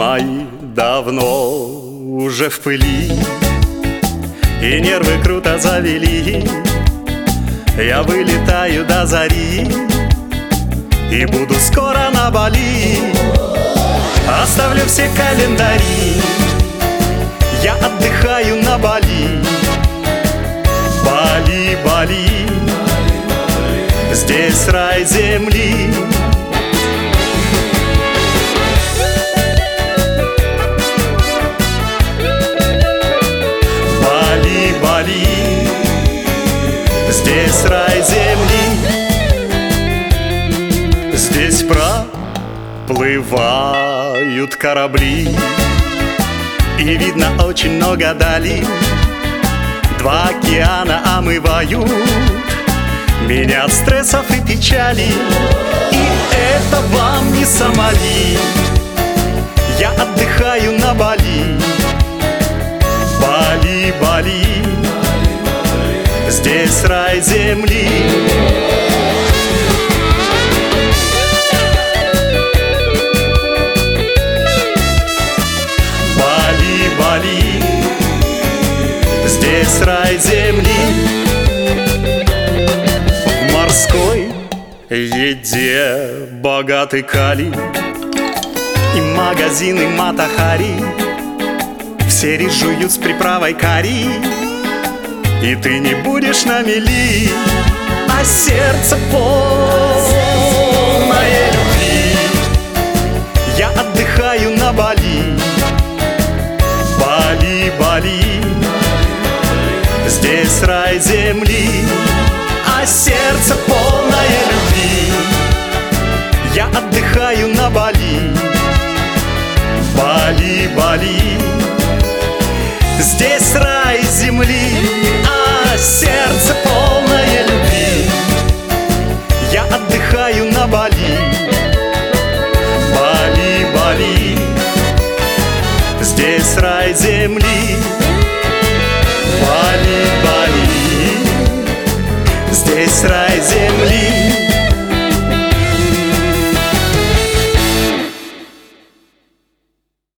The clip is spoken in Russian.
Мои давно уже в пыли, и нервы круто завели. Я вылетаю до зари и буду скоро на Бали. Оставлю все календари, я отдыхаю на Бали. Бали, Бали, здесь рай земли. Бали, Бали, здесь рай земли. Здесь проплывают корабли, и видно очень много дали. Два океана омывают меня от стрессов и печали. И это вам не Сомали, я отдыхаю на Бали. Бали, Бали, здесь рай земли. Бали, Бали, здесь рай земли. В морской еде богатый калий и магазины Мата-Хари. Все рис жуют с приправой карри, и ты не будешь на мели, а сердце полное любви. Я отдыхаю на Бали. Бали, Бали, здесь рай земли, а сердце полное любви. Я отдыхаю на Бали. Бали, Бали, здесь рай земли, а сердце полное любви. Я отдыхаю на Бали. Бали, Бали, здесь рай земли.